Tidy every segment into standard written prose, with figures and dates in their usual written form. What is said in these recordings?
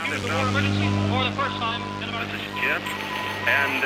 emergency for the first time in about... This is Jim, and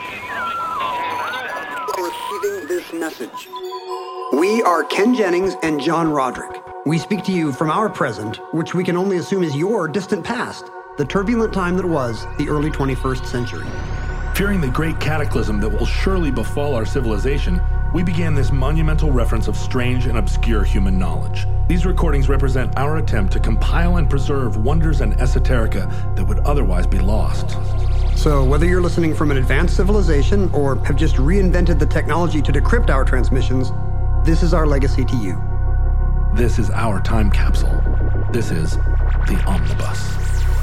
receiving this message. We are Ken Jennings and John Roderick. We speak to you from our present, which we can only assume is your distant past, the turbulent time that was the early 21st century. Fearing the great cataclysm that will surely befall our civilization, we began this monumental reference of strange and obscure human knowledge. These recordings represent our attempt to compile and preserve wonders and esoterica that would otherwise be lost. So whether you're listening from an advanced civilization or have just reinvented the technology to decrypt our transmissions, this is our legacy to you. This is our time capsule. This is the Omnibus.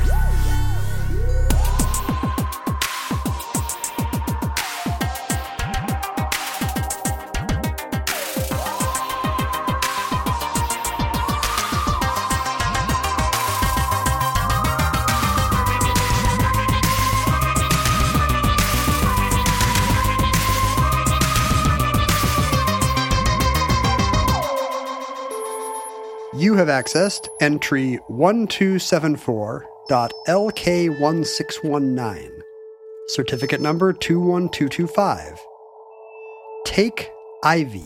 You have accessed entry 1274.LK1619, certificate number 21225. Take Ivy.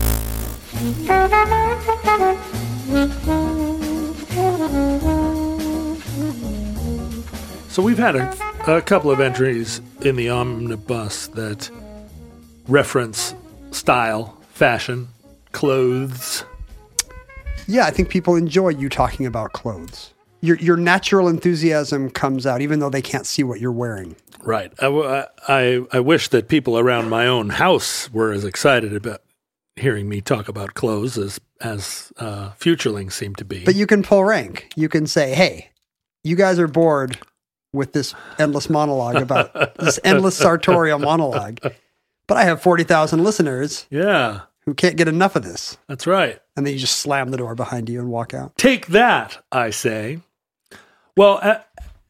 So we've had a couple of entries in the Omnibus that reference style, fashion, clothes. Yeah, I think people enjoy you talking about clothes. Your natural enthusiasm comes out, even though they can't see what you're wearing. Right. I wish that people around my own house were as excited about hearing me talk about clothes as futurelings seem to be. But you can pull rank. You can say, hey, you guys are bored with this endless monologue about this endless sartorial monologue. But I have 40,000 listeners. Yeah. Who can't get enough of this. That's right. And then you just slam the door behind you and walk out. Take that, I say. Well,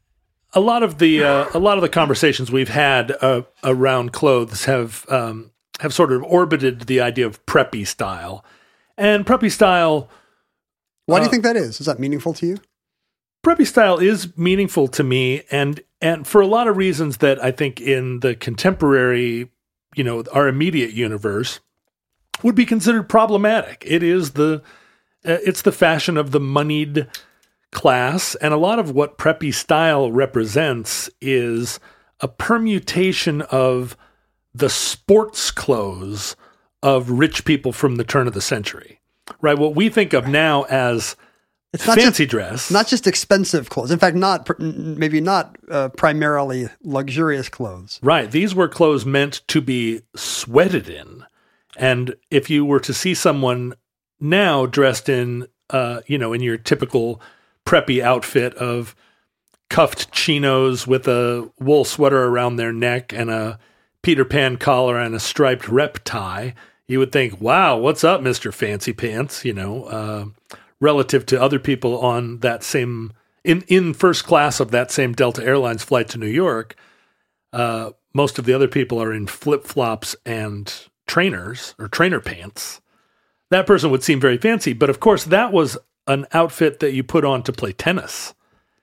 a lot of the conversations we've had around clothes have sort of orbited the idea of preppy style. And preppy style... Why do you think that is? Is that meaningful to you? Preppy style is meaningful to me, and for a lot of reasons that I think in the contemporary, our immediate universe, would be considered problematic. It's the fashion of the moneyed class, and a lot of what preppy style represents is a permutation of the sports clothes of rich people from the turn of the century, right? What we think of now as fancy dress. Not just expensive clothes. In fact, maybe not primarily luxurious clothes. Right. These were clothes meant to be sweated in. And if you were to see someone now dressed in, in your typical preppy outfit of cuffed chinos with a wool sweater around their neck and a Peter Pan collar and a striped rep tie, you would think, wow, what's up, Mr. Fancy Pants, relative to other people on that same, in first class of that same Delta Airlines flight to New York. Most of the other people are in flip-flops and trainers or trainer pants. That person would seem very fancy, but of course that was an outfit that you put on to play tennis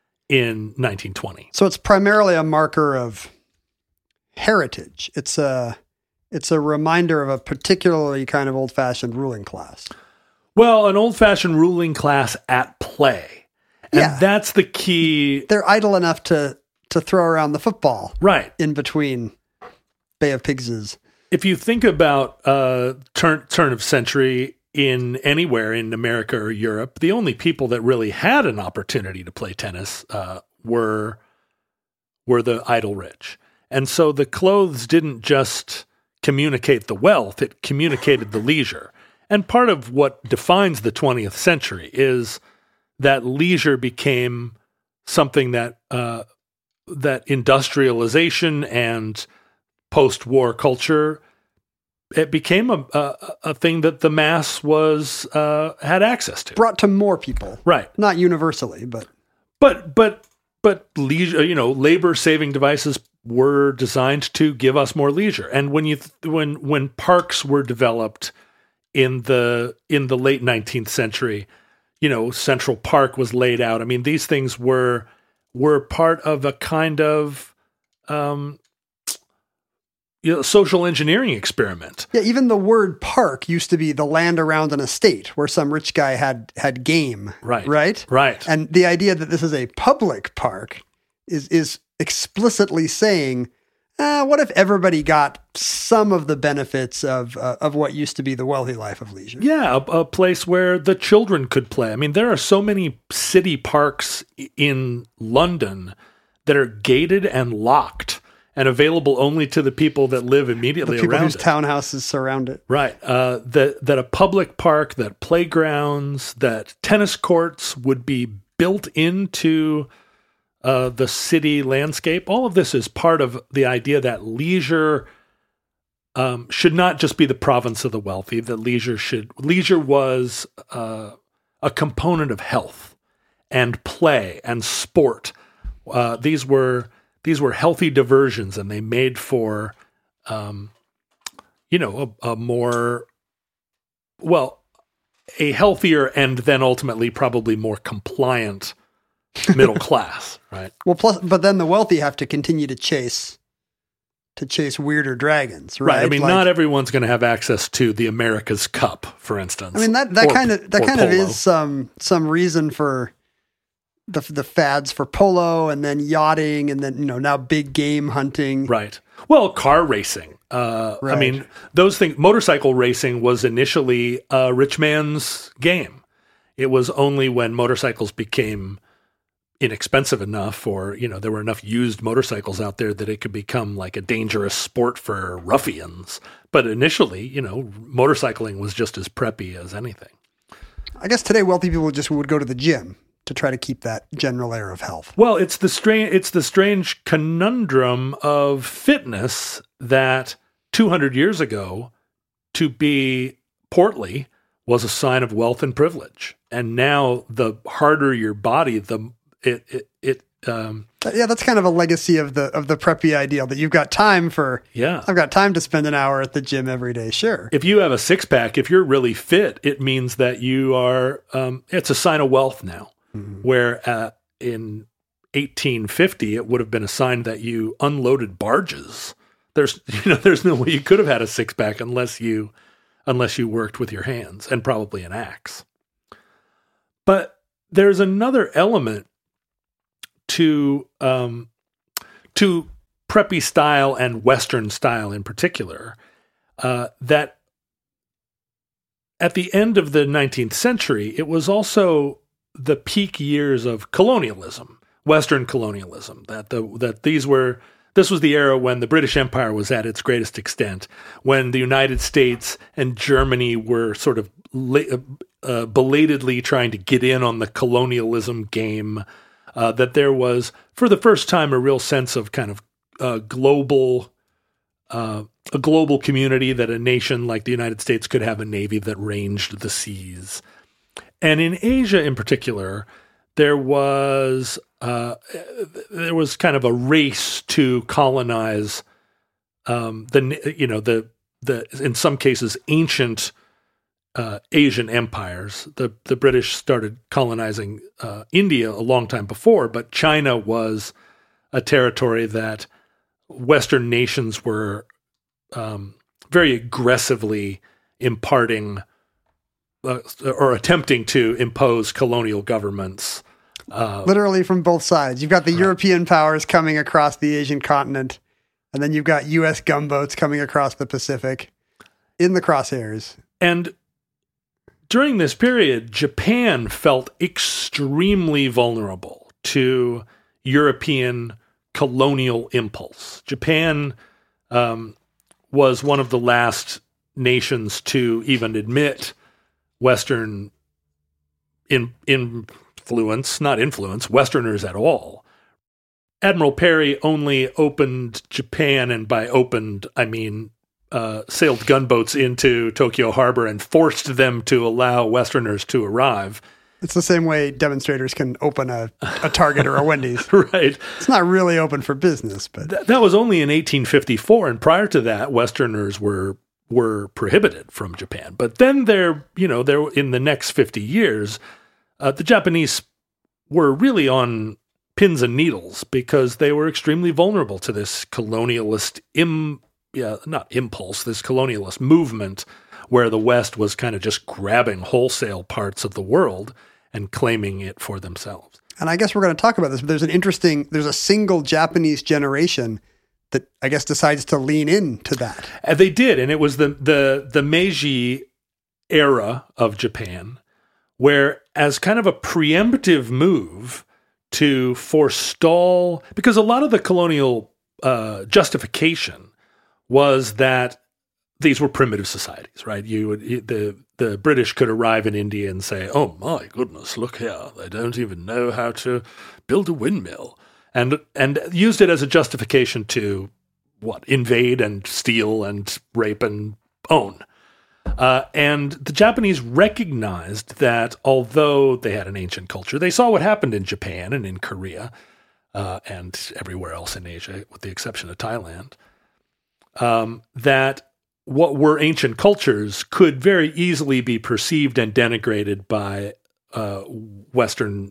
in 1920. So it's primarily a marker of heritage. It's a reminder of a particularly kind of old-fashioned ruling class. Well, an old-fashioned ruling class at play. And that's the key. They're idle enough to throw around the football. Right. In between Bay of Pigses. If you think about turn of century in anywhere in America or Europe, the only people that really had an opportunity to play tennis were the idle rich. And so the clothes didn't just communicate the wealth, it communicated the leisure. And part of what defines the 20th century is that leisure became something that that industrialization and post-war culture, it became a thing that the mass was had access to. Brought to more people. Right. Not universally, but leisure, labor-saving devices were designed to give us more leisure. And when parks were developed in the late 19th century, Central Park was laid out. I mean, these things were were part of a kind of social engineering experiment. Yeah, even the word park used to be the land around an estate where some rich guy had game. Right. Right? Right. And the idea that this is a public park is explicitly saying, what if everybody got some of the benefits of what used to be the wealthy life of leisure? Yeah, a place where the children could play. I mean, there are so many city parks in London that are gated and locked and available only to the people that live immediately the people around whose it. townhouses surround it. Right. That a public park, that playgrounds, that tennis courts would be built into the city landscape. All of this is part of the idea that leisure should not just be the province of the wealthy. That leisure was a component of health and play and sport. These were healthy diversions, and they made for, a healthier and then ultimately probably more compliant middle class, right? Well, but then the wealthy have to continue to chase weirder dragons, right? I mean, not everyone's going to have access to the America's Cup, for instance. I mean, that kind of is some reason for the fads for polo, and then yachting, and then now big game hunting. Right. Well, car racing. Right. I mean, those things. Motorcycle racing was initially a rich man's game. It was only when motorcycles became inexpensive enough, or there were enough used motorcycles out there that it could become like a dangerous sport for ruffians. But initially, motorcycling was just as preppy as anything. I guess today wealthy people would go to the gym to try to keep that general air of health. Well, it's the strange conundrum of fitness that 200 years ago, to be portly was a sign of wealth and privilege, and now the harder your body, that's kind of a legacy of the preppy ideal that you've got time for. Yeah. I've got time to spend an hour at the gym every day. Sure. If you have a six pack, if you're really fit, it means that you are, it's a sign of wealth now, where in 1850, it would have been a sign that you unloaded barges. There's no way you could have had a six pack unless you worked with your hands and probably an axe. But there's another element to preppy style and Western style in particular, that at the end of the 19th century, it was also the peak years of colonialism, Western colonialism. This was the era when the British Empire was at its greatest extent, when the United States and Germany were sort of belatedly trying to get in on the colonialism game. That there was, for the first time, a real sense of kind of a global community, that a nation like the United States could have a navy that ranged the seas. And in Asia, in particular, there was kind of a race to colonize the in some cases ancient Asian empires. The British started colonizing India a long time before, but China was a territory that Western nations were very aggressively imparting or attempting to impose colonial governments. Literally from both sides. You've got the European powers coming across the Asian continent, and then you've got U.S. gunboats coming across the Pacific in the crosshairs. And during this period, Japan felt extremely vulnerable to European colonial impulse. Japan was one of the last nations to even admit Western influence, not influence, Westerners at all. Admiral Perry only opened Japan, and by opened, I mean sailed gunboats into Tokyo Harbor and forced them to allow Westerners to arrive. It's the same way demonstrators can open a Target or a Wendy's. Right. It's not really open for business, but that was only in 1854, and prior to that, Westerners were prohibited from Japan. But then there in the next 50 years, the Japanese were really on pins and needles because they were extremely vulnerable to this colonialist this colonialist movement where the West was kind of just grabbing wholesale parts of the world and claiming it for themselves. And I guess we're going to talk about this, but there's a single Japanese generation that I guess decides to lean into that. And they did, and it was the Meiji era of Japan, where as kind of a preemptive move to forestall, because a lot of the colonial justification was that these were primitive societies, right? The British could arrive in India and say, "Oh my goodness, look here! They don't even know how to build a windmill," and used it as a justification to invade and steal and rape and own. And the Japanese recognized that although they had an ancient culture, they saw what happened in Japan and in Korea and everywhere else in Asia, with the exception of Thailand, that what were ancient cultures could very easily be perceived and denigrated by Western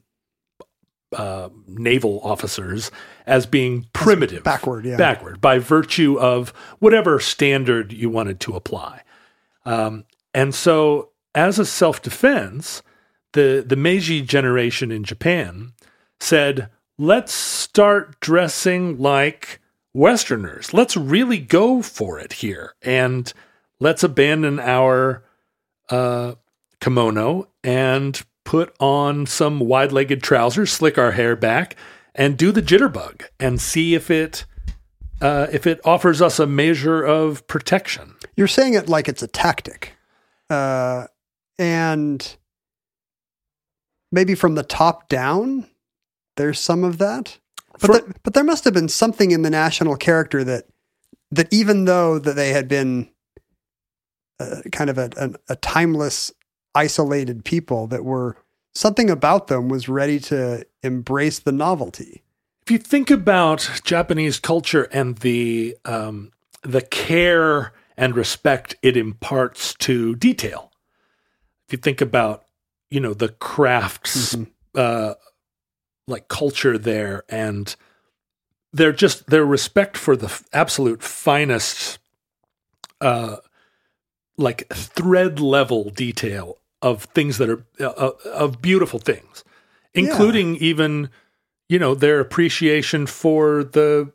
naval officers as being primitive. Backward, by virtue of whatever standard you wanted to apply. And so as a self-defense, the Meiji generation in Japan said, let's start dressing like Westerners. Let's really go for it here. And let's abandon our kimono and put on some wide-legged trousers, slick our hair back, and do the jitterbug and see if it offers us a measure of protection. You're saying it like it's a tactic. And maybe from the top down, there's some of that. But there must have been something in the national character that even though that they had been kind of a timeless, isolated people, that were something about them was ready to embrace the novelty. If you think about Japanese culture and the care and respect it imparts to detail, if you think about the crafts. Like culture there, and their respect for the absolute finest, like thread level detail of things that are of beautiful things, including even their appreciation for the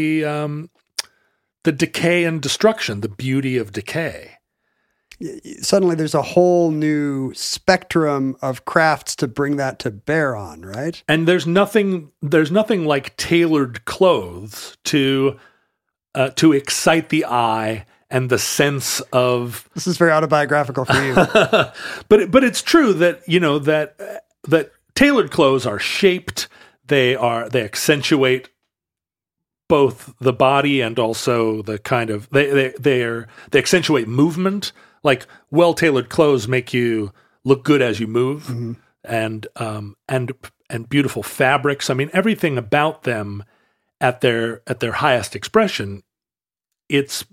decay and destruction, the beauty of decay. Suddenly there's a whole new spectrum of crafts to bring that to bear on, right? And there's nothing like tailored clothes to excite the eye and the sense of. This is very autobiographical for you. but it's true that that tailored clothes are shaped, they accentuate both the body and also the kind of they accentuate movement. Like well-tailored clothes make you look good as you move, and beautiful fabrics. I mean, everything about them at their highest expression, it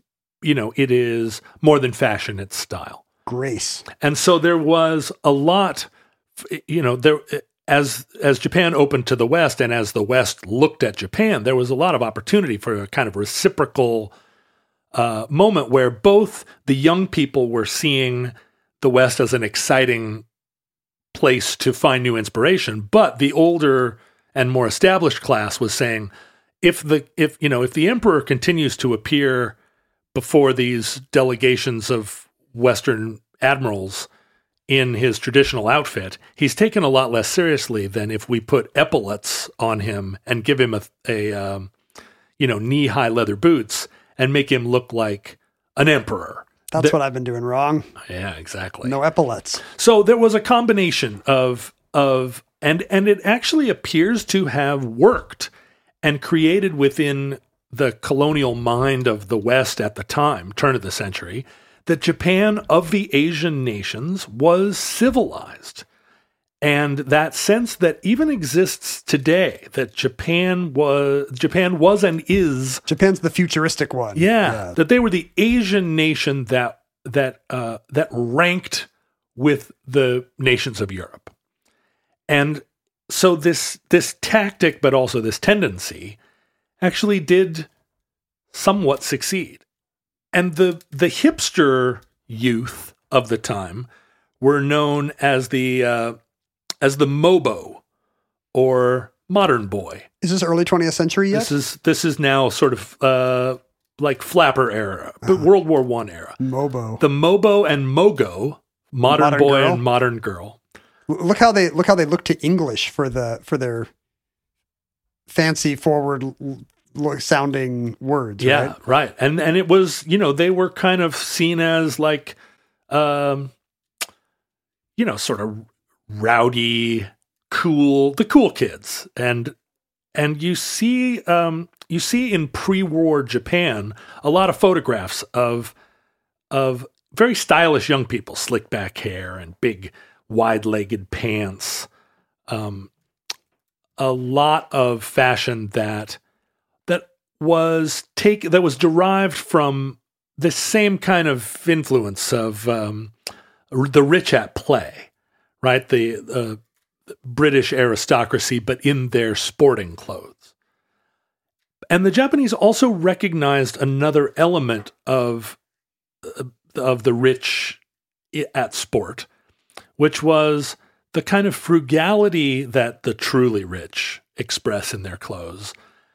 is more than fashion; it's style, grace. And so there was a lot, there as Japan opened to the West, and as the West looked at Japan, there was a lot of opportunity for a kind of reciprocal moment where both the young people were seeing the West as an exciting place to find new inspiration, but the older and more established class was saying, if the emperor continues to appear before these delegations of Western admirals in his traditional outfit, he's taken a lot less seriously than if we put epaulets on him and give him a knee-high leather boots and make him look like an emperor. That's what I've been doing wrong. Yeah, exactly. No epaulets. So there was a combination of and it actually appears to have worked and created within the colonial mind of the West at the time, turn of the century, that Japan, of the Asian nations, was civilized. And that sense that even exists today, that Japan was and is. Japan's the futuristic one. Yeah, that they were the Asian nation that ranked with the nations of Europe. And so this tactic, but also this tendency, actually did somewhat succeed. And the hipster youth of the time were known as the Mobo, or modern boy. Is this early 20th century yet? This is now sort of like flapper era, but World War I era. Mobo. The Mobo and Mogo, modern boy girl. And modern girl. Look how they look to English for their fancy forward sounding words. Yeah, right. And it was, they were kind of seen as like, sort of rowdy, the cool kids. And you see in pre-war Japan a lot of photographs of very stylish young people, slick back hair and big wide-legged pants. A lot of fashion that was derived from the same kind of influence of the rich at play, right? The British aristocracy, but in their sporting clothes. And the Japanese also recognized another element of the rich at sport, which was the kind of frugality that the truly rich express in their clothes,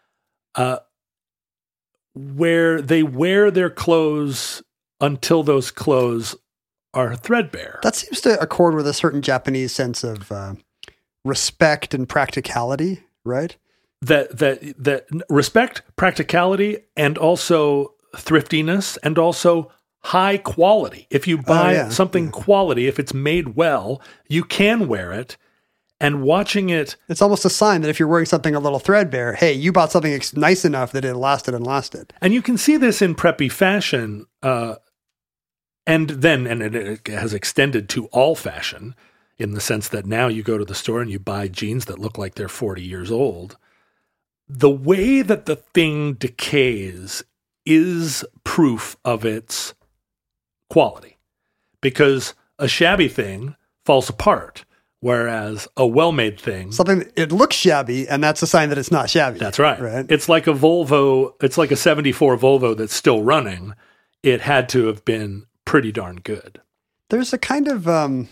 where they wear their clothes until those clothes are threadbare. That seems to accord with a certain Japanese sense of respect and practicality, right? That respect, practicality, and also thriftiness, and also high quality. If you buy something quality, if it's made well, you can wear it. And watching it, it's almost a sign that if you're wearing something a little threadbare, hey, you bought something nice enough that it lasted and lasted. And you can see this in preppy fashion, and it has extended to all fashion, in the sense that now you go to the store and you buy jeans that look like they're 40 years old. The way that the thing decays is proof of its quality, because a shabby thing falls apart, whereas a well-made thing, it looks shabby, and that's a sign that it's not shabby. That's right. It's like a Volvo. It's like a 74 Volvo that's still running. It had to have been pretty darn good. There's a kind of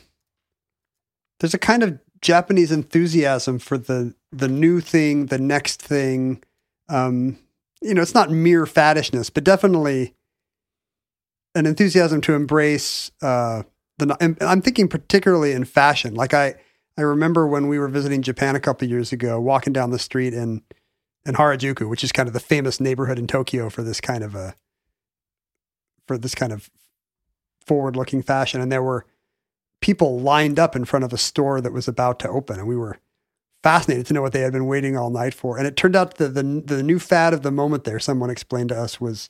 Japanese enthusiasm for the new thing, the next thing. It's not mere faddishness, but definitely an enthusiasm to embrace I'm thinking particularly in fashion. Like I remember when we were visiting Japan a couple of years ago, walking down the street in Harajuku, which is kind of the famous neighborhood in Tokyo for this kind of forward-looking fashion. And there were people lined up in front of a store that was about to open, and we were fascinated to know what they had been waiting all night for. And it turned out that the new fad of the moment there, someone explained to us, was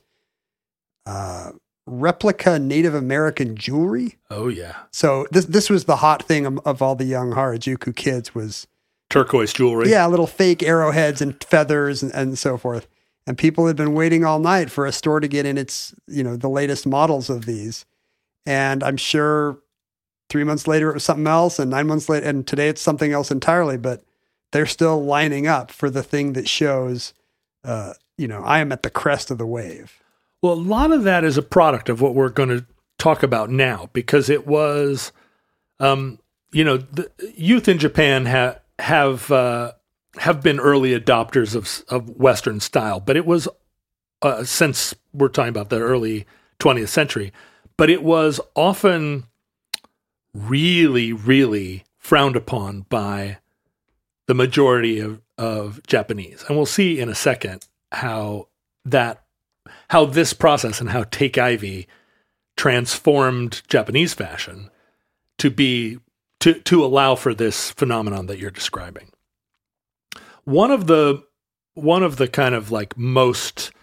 replica Native American jewelry. Oh yeah. So this was the hot thing of all the young Harajuku kids, was turquoise jewelry. Yeah, little fake arrowheads and feathers and so forth. And people had been waiting all night for a store to get in its, the latest models of these. And I'm sure 3 months later it was something else, and 9 months later, and today it's something else entirely, but they're still lining up for the thing that shows, I am at the crest of the wave. Well, a lot of that is a product of what we're going to talk about now, because it was, the youth in Japan have been early adopters of Western style, but it was, since we're talking about the early 20th century, but it was often really, really frowned upon by the majority of Japanese. And we'll see in a second how this process and how Take Ivy transformed Japanese fashion to allow for this phenomenon that you're describing. One of the kind of like most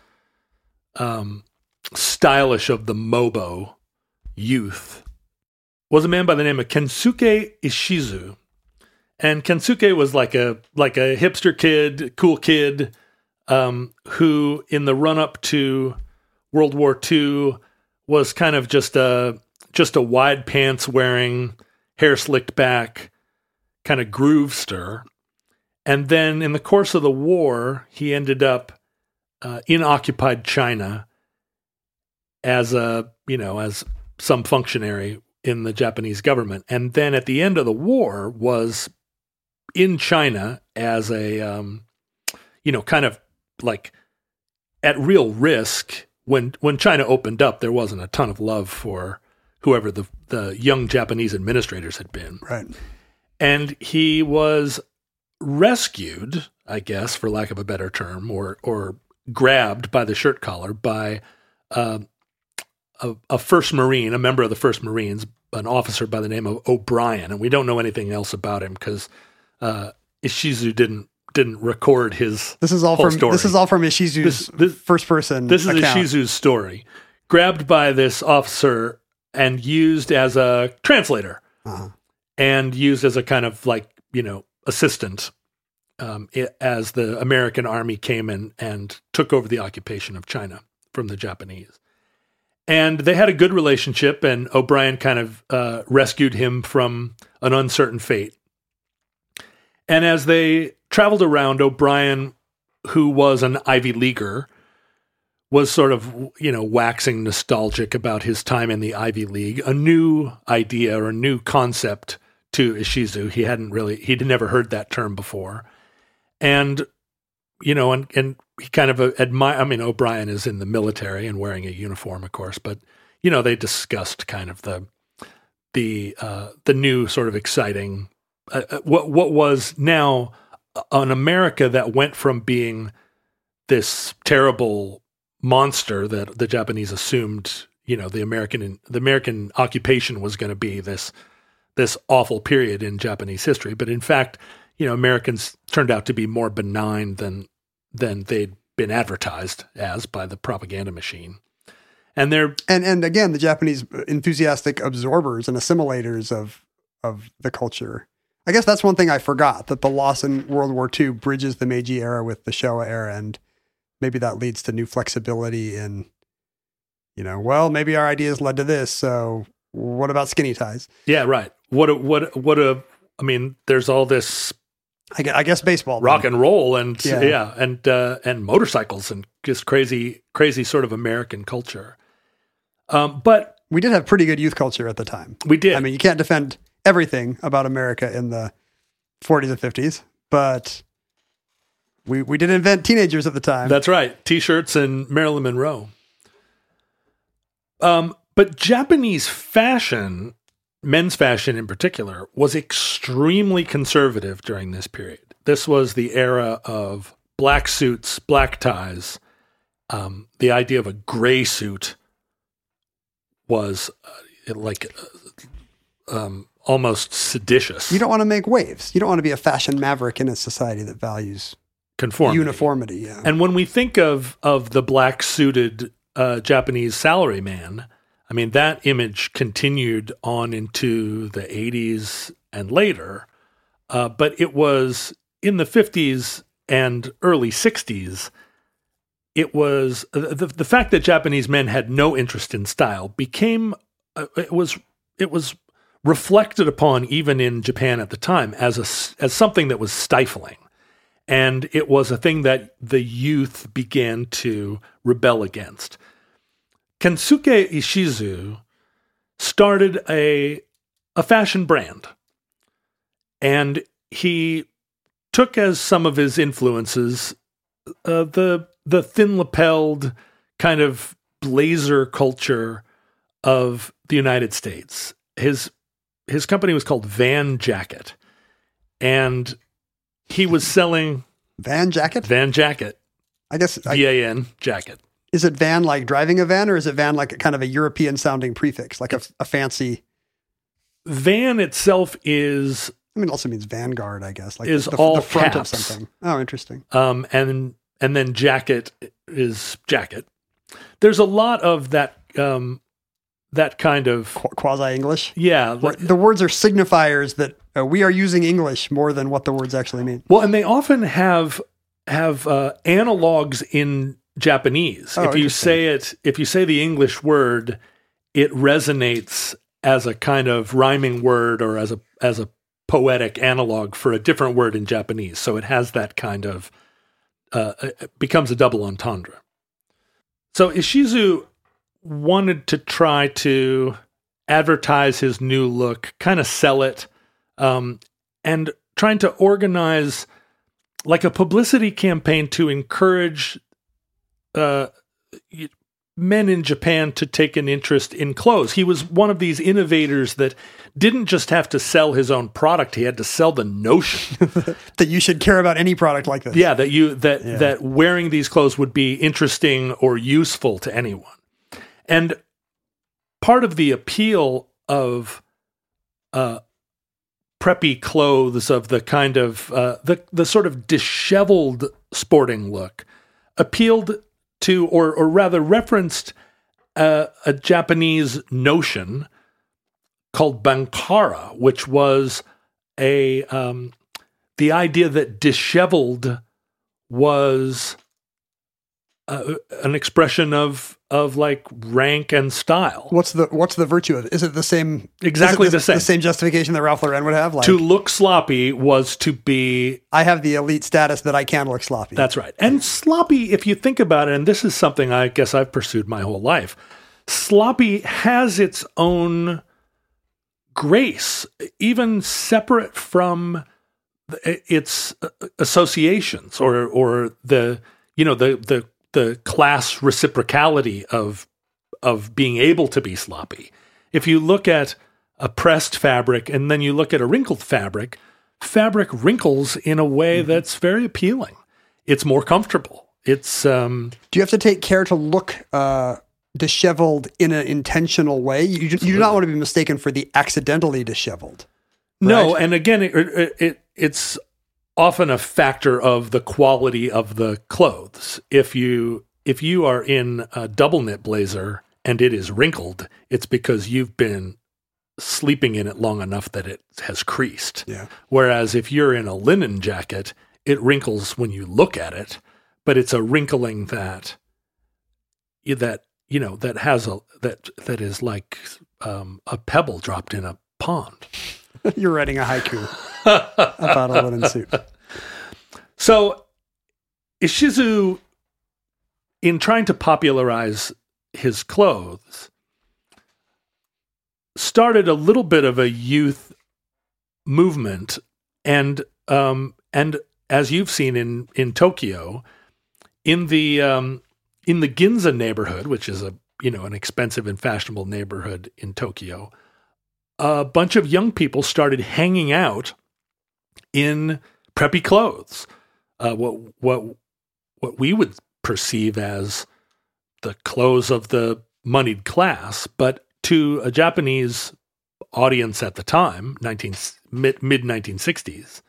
stylish of the Mobo youth was a man by the name of Kensuke Ishizu. And Kensuke was like a hipster kid, cool kid, who in the run-up to World War II was kind of just a wide pants wearing, hair slicked back, kind of groovester. And then in the course of the war, he ended up in occupied China as as some functionary in the Japanese government. And then at the end of the war was in China as a, kind of like at real risk. When China opened up, there wasn't a ton of love for whoever the young Japanese administrators had been. Right. And he was rescued, I guess, for lack of a better term, or grabbed by the shirt collar by a First Marine, a member of the First Marines, an officer by the name of O'Brien. And we don't know anything else about him because Ishizu didn't record his whole story. This is all from Ishizu's first person This is account. Ishizu's story. Grabbed by this officer and used as a translator and used as a kind of assistant as the American army came in and took over the occupation of China from the Japanese. And they had a good relationship, and O'Brien kind of rescued him from an uncertain fate. And as they traveled around, O'Brien, who was an Ivy Leaguer, was sort of, waxing nostalgic about his time in the Ivy League, a new idea or a new concept to Ishizu. He'd never heard that term before. And, and he kind of admired, O'Brien is in the military and wearing a uniform, of course, but, they discussed kind of the new sort of exciting, what was now an America that went from being this terrible monster that the Japanese assumed, the American occupation was going to be this awful period in Japanese history. But in fact, Americans turned out to be more benign than they'd been advertised as by the propaganda machine. And and again, the Japanese enthusiastic absorbers and assimilators of the culture. I guess that's one thing I forgot, that the loss in World War II bridges the Meiji era with the Showa era, and maybe that leads to new flexibility in, maybe our ideas led to this, so what about skinny ties? Yeah, right. There's all this, I guess baseball, rock and roll, and and motorcycles, and just crazy sort of American culture. But we did have pretty good youth culture at the time. We did. You can't defend everything about America in the 40s and 50s, but we did invent teenagers at the time. That's right. T-shirts and Marilyn Monroe. But Japanese fashion, men's fashion in particular, was extremely conservative during this period. This was the era of black suits, black ties. The idea of a gray suit was almost seditious. You don't want to make waves. You don't want to be a fashion maverick in a society that values conformity. Uniformity, yeah. And when we think of the black suited Japanese salaryman, that image continued on into the 80s and later, but it was in the 50s and early 60s. It was the fact that Japanese men had no interest in style became it was reflected upon even in Japan at the time as something that was stifling. And it was a thing that the youth began to rebel against. Kensuke Ishizu started a fashion brand. And he took as some of his influences the thin-lapelled kind of blazer culture of the United States. His company was called Van Jacket. And he was selling Van Jacket? Van Jacket. I guess VAN jacket. Is it van like driving a van, or is it van like a kind of a European sounding prefix, like a fancy? Van itself is. It also means vanguard, I guess. Like is the all front caps. of something. Oh, interesting. And then jacket is jacket. There's a lot of that. That kind of quasi-English. Yeah. The words are signifiers that we are using English more than what the words actually mean. Well, and they often have analogs in Japanese. Oh, if you say the English word, it resonates as a kind of rhyming word or as a poetic analog for a different word in Japanese. So it has that kind of, it becomes a double entendre. So Ishizu wanted to try to advertise his new look, kind of sell it, and trying to organize like a publicity campaign to encourage men in Japan to take an interest in clothes. He was one of these innovators that didn't just have to sell his own product; he had to sell the notion that you should care about any product like this. Yeah, that wearing these clothes would be interesting or useful to anyone. And part of the appeal of preppy clothes, of the kind of the sort of disheveled sporting look, appealed to, or rather referenced a Japanese notion called bankara, which was the idea that disheveled was an expression of like rank and style. What's the virtue of it? Is it the same? Exactly the same. The same justification that Ralph Lauren would have? Like, to look sloppy was to be... I have the elite status that I can look sloppy. That's right. And sloppy, if you think about it, and this is something I guess I've pursued my whole life, sloppy has its own grace, even separate from its associations or the class reciprocality of being able to be sloppy. If you look at a pressed fabric and then you look at a wrinkled fabric wrinkles in a way that's very appealing. It's more comfortable. It's Do you have to take care to look disheveled in an intentional way? You do not want to be mistaken for the accidentally disheveled. Right? No, and again, it's often a factor of the quality of the clothes. If you are in a double knit blazer and it is wrinkled, it's because you've been sleeping in it long enough that it has creased. Yeah. Whereas if you're in a linen jacket, it wrinkles when you look at it, but it's a wrinkling that is like a pebble dropped in a pond. You're writing a haiku about a linen suit. So Ishizu, in trying to popularize his clothes, started a little bit of a youth movement, and as you've seen in Tokyo, in the Ginza neighborhood, which is an expensive and fashionable neighborhood in Tokyo, a bunch of young people started hanging out in preppy clothes, what we would perceive as the clothes of the moneyed class, but to a Japanese audience at the time, mid 1960s,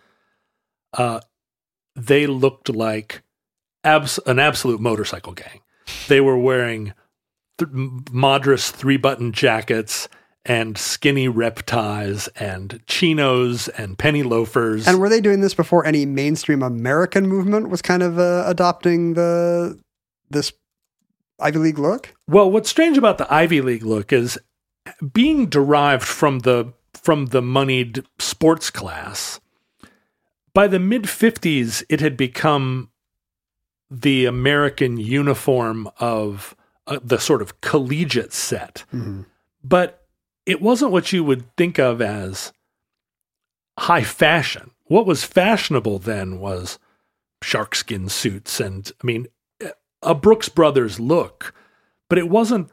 they looked like an absolute motorcycle gang. They were wearing Madras 3-button jackets and skinny rep ties and chinos and penny loafers. And were they doing this before any mainstream American movement was kind of adopting this Ivy League look? Well, what's strange about the Ivy League look is being derived from the moneyed sports class. By the mid-50s, it had become the American uniform of the sort of collegiate set. Mm-hmm. But it wasn't what you would think of as high fashion. What was fashionable then was sharkskin suits and, a Brooks Brothers look, but it wasn't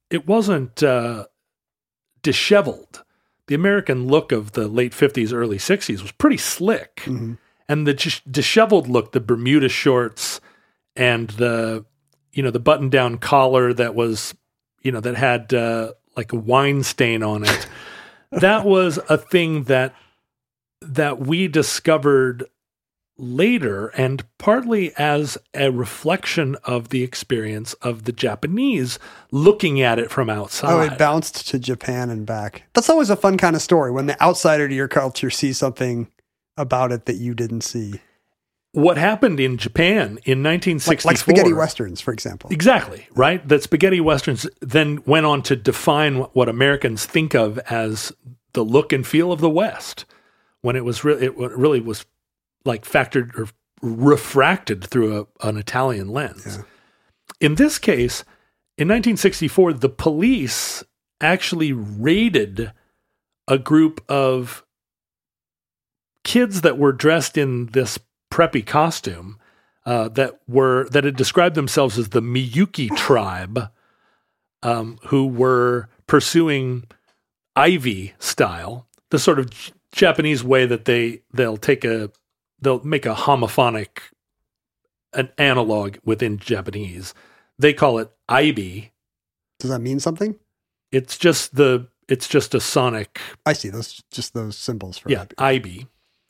disheveled. The American look of the late 50s, early 60s was pretty slick. Mm-hmm. And the disheveled look, the Bermuda shorts and the button-down collar that was, that had like a wine stain on it, that was a thing that we discovered later, and partly as a reflection of the experience of the Japanese looking at it from outside. Oh, it bounced to Japan and back. That's always a fun kind of story, when the outsider to your culture sees something about it that you didn't see. What happened in Japan in 1964... Like spaghetti westerns, for example. Exactly, right? That spaghetti westerns then went on to define what Americans think of as the look and feel of the West. when it really was like factored or refracted through an Italian lens. Yeah. In this case, in 1964, the police actually raided a group of kids that were dressed in this preppy costume that had described themselves as the Miyuki tribe, who were pursuing Ivy style, the sort of Japanese way that they'll make a homophonic an analog within Japanese. They call it Ibi. Does that mean something? It's just a sonic. I see those symbols for Ibi.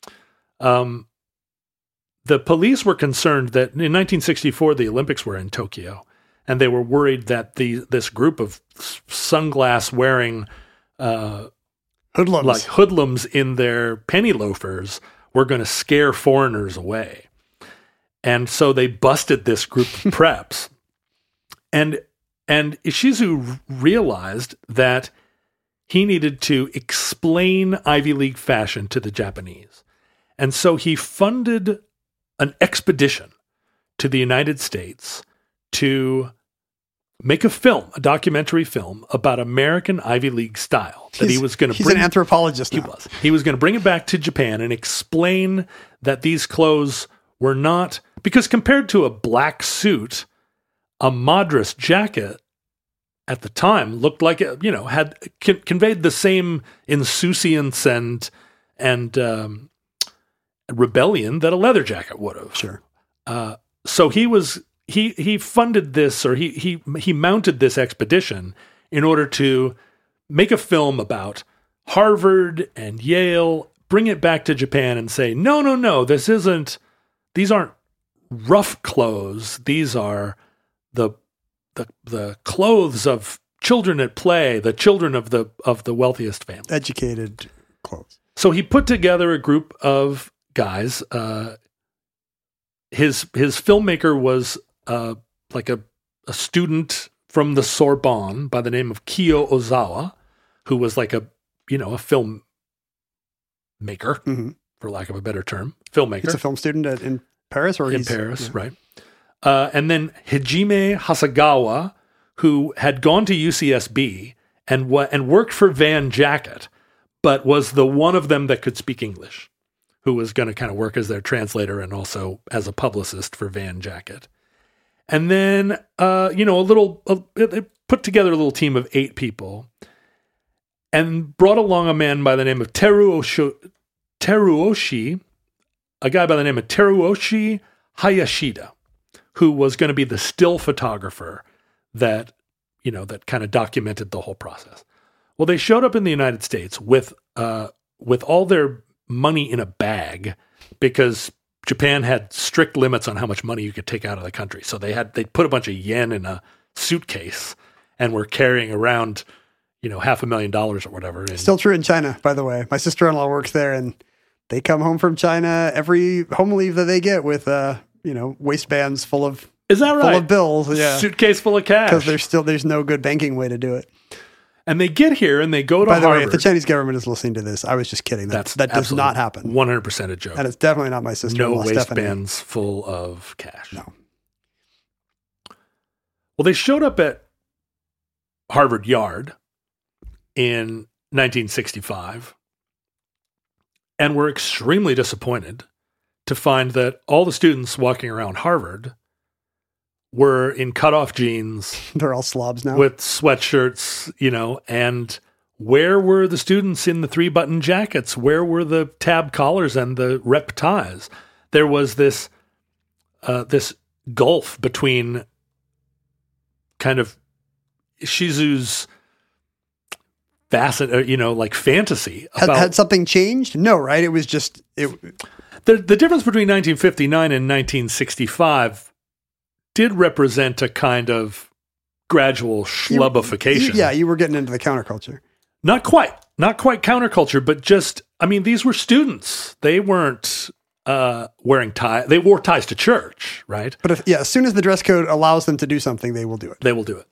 The police were concerned that in 1964 the Olympics were in Tokyo, and they were worried that this group of sunglass wearing hoodlums in their penny loafers were going to scare foreigners away. And so they busted this group of preps. And Ishizu realized that he needed to explain Ivy League fashion to the Japanese. And so he funded an expedition to the United States to make a documentary film about American Ivy League style. He's an anthropologist now. He was going to bring it back to Japan and explain that these clothes were not, because compared to a black suit, a Madras jacket at the time looked like it, had conveyed the same insouciance and rebellion that a leather jacket would have. Sure. So he funded this, or he mounted this expedition in order to make a film about Harvard and Yale, bring it back to Japan and say, no, these aren't rough clothes. These are the clothes of children at play, the children of the wealthiest families. Educated clothes. So he put together a group of guys. His filmmaker was like a student from the Sorbonne by the name of Kiyo Ozawa, who was like a film maker, for lack of a better term, filmmaker. He's a film student in Paris, or in Paris, right? And then Hajime Hasegawa, who had gone to UCSB and worked for Van Jacket, but was the one of them that could speak English, who was going to kind of work as their translator and also as a publicist for Van Jacket. And then, they put together a little team of 8 people and brought along a man by the name of Teruoshi, a guy by the name of Teruoshi Hayashida, who was going to be the still photographer that kind of documented the whole process. Well, they showed up in the United States with all their money in a bag, because Japan had strict limits on how much money you could take out of the country. So they put a bunch of yen in a suitcase and were carrying around, $500,000 or whatever. Still true in China, by the way. My sister-in-law works there, and they come home from China every home leave that they get with, waistbands full of, is that right? Full of bills. Yeah. Suitcase full of cash. Because there's no good banking way to do it. And they get here and they go to Harvard. By the way, if the Chinese government is listening to this, I was just kidding. That does not happen. 100% a joke. And it's definitely not my sister-in-law, No Stephanie. waistbands full of cash. No. Well, they showed up at Harvard Yard in 1965 and were extremely disappointed to find that all the students walking around Harvard were in cutoff jeans. They're all slobs now. With sweatshirts, and where were the students in the 3-button jackets? Where were the tab collars and the rep ties? There was this gulf between kind of Shizu's fantasy. Had something changed? No, right? It was just... The difference between 1959 and 1965 did represent a kind of gradual schlubbification. You were getting into the counterculture. Not quite counterculture, but just, these were students. They weren't wearing ties. They wore ties to church, right? But as soon as the dress code allows them to do something, they will do it. They will do it.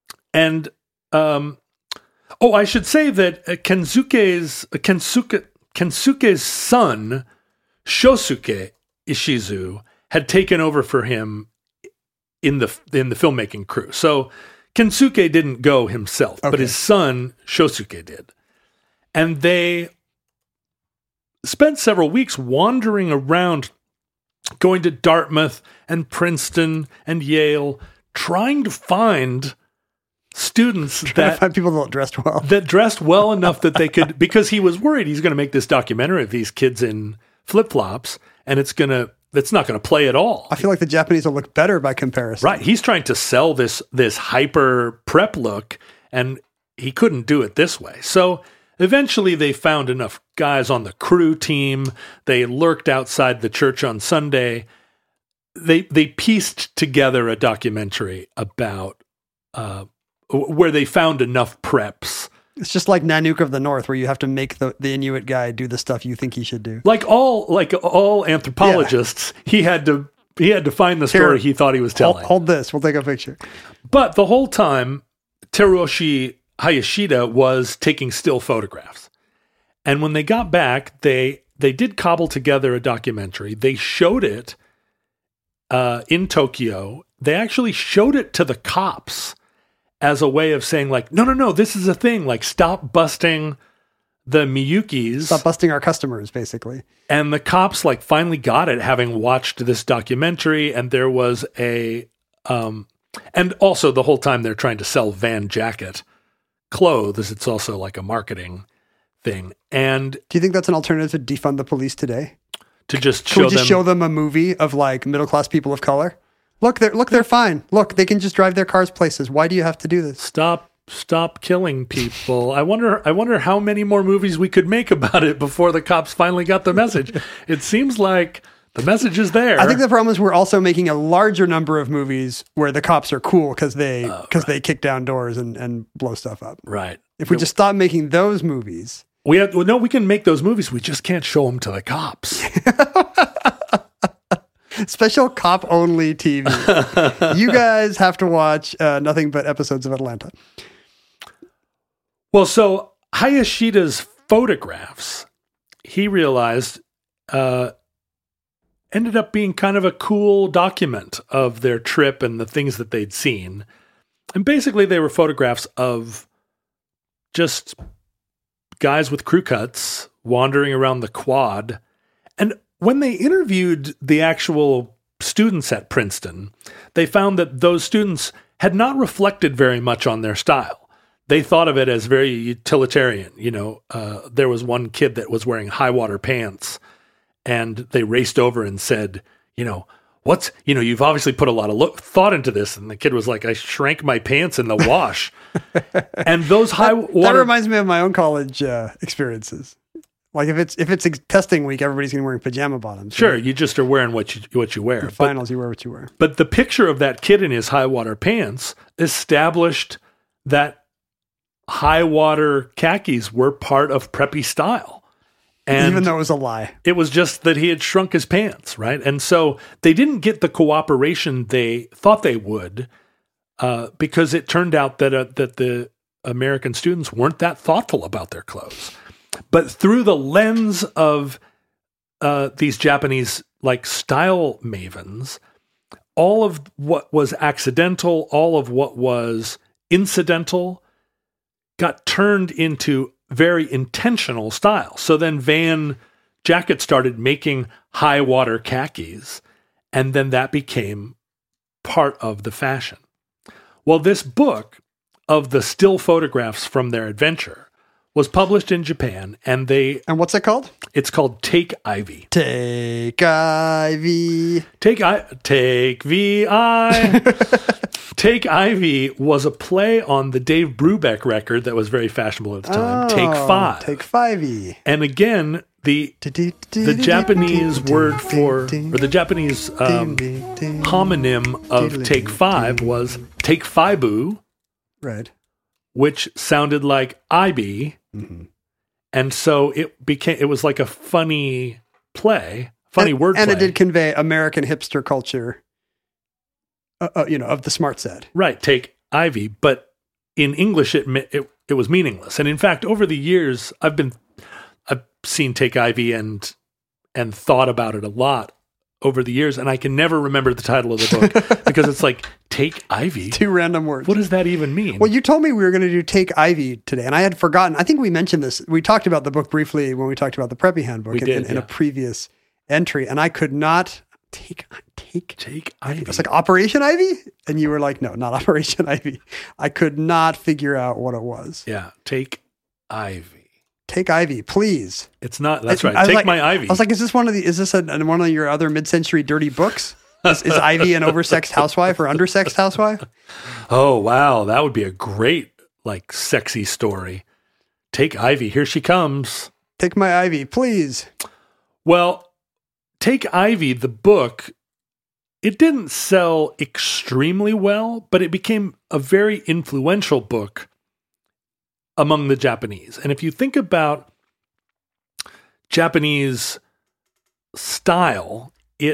And, I should say that Kensuke's Kensuke's son, Shosuke Ishizu, had taken over for him in the filmmaking crew. So Kensuke didn't go himself, but his son, Shosuke, did. And they spent several weeks wandering around, going to Dartmouth and Princeton and Yale, trying to find students find people that dressed well. That dressed well enough that they could, because he was worried he's going to make this documentary of these kids in flip-flops, and it's not going to play at all. I feel like the Japanese will look better by comparison. Right. He's trying to sell this hyper prep look, and he couldn't do it this way. So eventually they found enough guys on the crew team. They lurked outside the church on Sunday. They pieced together a documentary about where they found enough preps. It's just like Nanook of the North, where you have to make the Inuit guy do the stuff you think he should do. Like all anthropologists, he had to find the story he thought he was telling. Hold this. We'll take a picture. But the whole time, Teruoshi Hayashida was taking still photographs. And when they got back, they did cobble together a documentary. They showed it in Tokyo. They actually showed it to the cops as a way of saying, like, no, this is a thing. Like, stop busting the Miyukis. Stop busting our customers, basically. And the cops, like, finally got it, having watched this documentary. And there was and also the whole time they're trying to sell Van Jacket clothes. It's also like a marketing thing. And do you think that's an alternative to defund the police today? To just Can we show them a movie of like middle-class people of color? Look, they're fine. Look, they can just drive their cars places. Why do you have to do this? Stop killing people. I wonder how many more movies we could make about it before the cops finally got the message. It seems like the message is there. I think the problem is we're also making a larger number of movies where the cops are cool because they kick down doors and blow stuff up. Right. If we just stop making those movies. We can make those movies. We just can't show them to the cops. Special cop-only TV. You guys have to watch nothing but episodes of Atlanta. Well, so Hayashida's photographs, he realized, ended up being kind of a cool document of their trip and the things that they'd seen. And basically they were photographs of just guys with crew cuts wandering around the quad. And when they interviewed the actual students at Princeton, they found that those students had not reflected very much on their style. They thought of it as very utilitarian. There was one kid that was wearing high-water pants, and they raced over and said, you've obviously put a lot of thought into this. And the kid was like, I shrank my pants in the wash. And those that reminds me of my own college experiences. Like if it's testing week, everybody's going to be wearing pajama bottoms. Sure, right? You just are wearing what you wear. For finals, you wear what you wear. But the picture of that kid in his high water pants established that high water khakis were part of preppy style. And even though it was a lie. It was just that he had shrunk his pants, right? And so they didn't get the cooperation they thought they would because it turned out that the American students weren't that thoughtful about their clothes. But through the lens of these Japanese like style mavens, all of what was accidental, all of what was incidental got turned into very intentional style. So then Van Jacket started making high water khakis, and then that became part of the fashion. Well, this book of the still photographs from their adventure was published in Japan, and what's it called? It's called Take Ivy. Take Ivy. Take VI. Take Ivy was a play on the Dave Brubeck record that was very fashionable at the time. Take Five. Take Fivey. And again, the Japanese word for, or the Japanese homonym of Take Five was Take Fibu. Right. Which sounded like IB. Mm-hmm. And so it was like a funny wordplay. And it did convey American hipster culture, of the smart set. Right. Take Ivy. But in English, it was meaningless. And in fact, over the years, I've seen Take Ivy and thought about it a lot over the years, and I can never remember the title of the book because it's like, Take Ivy? Two random words. What does that even mean? Well, you told me we were going to do Take Ivy today, and I had forgotten. I think we mentioned this. We talked about the book briefly when we talked about the Preppy Handbook in a previous entry, and I could not take Ivy. It's like Operation Ivy? And you were like, no, not Operation Ivy. I could not figure out what it was. Yeah, Take Ivy. Take Ivy, please. It's not. That's right. Take my Ivy. I was like, is this one of your other mid-century dirty books? Is Ivy an oversexed housewife or undersexed housewife? Oh, wow. That would be a great, like, sexy story. Take Ivy. Here she comes. Take my Ivy, please. Well, Take Ivy, the book, it didn't sell extremely well, but it became a very influential book among the Japanese. And if you think about Japanese style,